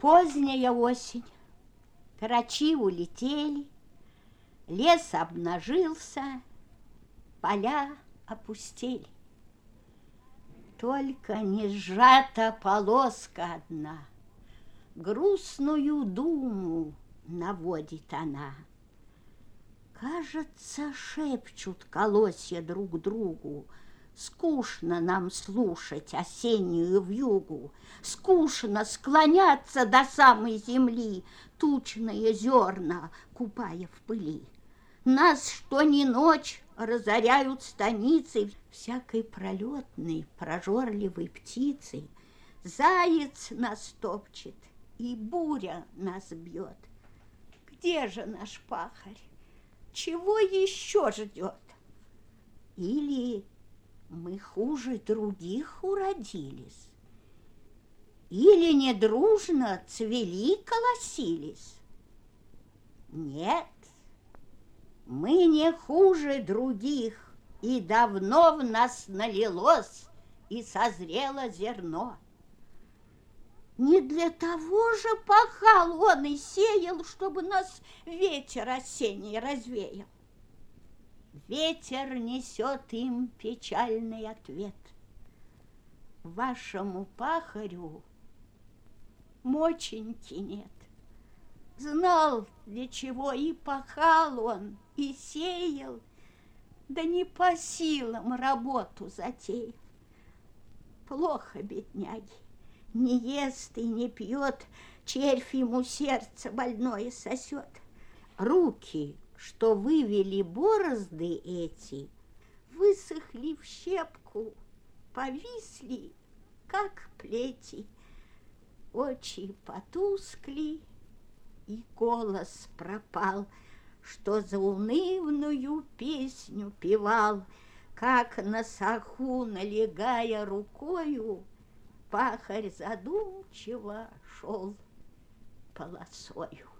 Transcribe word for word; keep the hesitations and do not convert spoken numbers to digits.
Поздняя осень, грачи улетели, лес обнажился, поля опустели. Только не сжата полоска одна, грустную думу наводит она. Кажется, шепчут колосья друг другу: скучно нам слушать осеннюю вьюгу, скучно склоняться до самой земли, тучные зерна купая в пыли. Нас, что ни ночь, разоряют станицы всякой пролетной, прожорливой птицей. Заяц нас топчет, и буря нас бьет. Где же наш пахарь? Чего еще ждет? Или мы хуже других уродились? Или недружно цвели, колосились? Нет, мы не хуже других, и давно в нас налилось и созрело зерно. Не для того же пахал он и сеял, чтобы нас ветер осенний развеял. Ветер несет им печальный ответ. Вашему пахарю моченьки нет. Знал, для чего и пахал он, и сеял, да не по силам работу затеял. Плохо бедняги. Не ест и не пьет, червь ему сердце больное сосет. Руки, что вывели борозды эти, высохли в щепку, повисли, как плети. Очи потускли, и голос пропал, что заунывную песню певал, как на саху, налегая рукою, пахарь задумчиво шел полосою.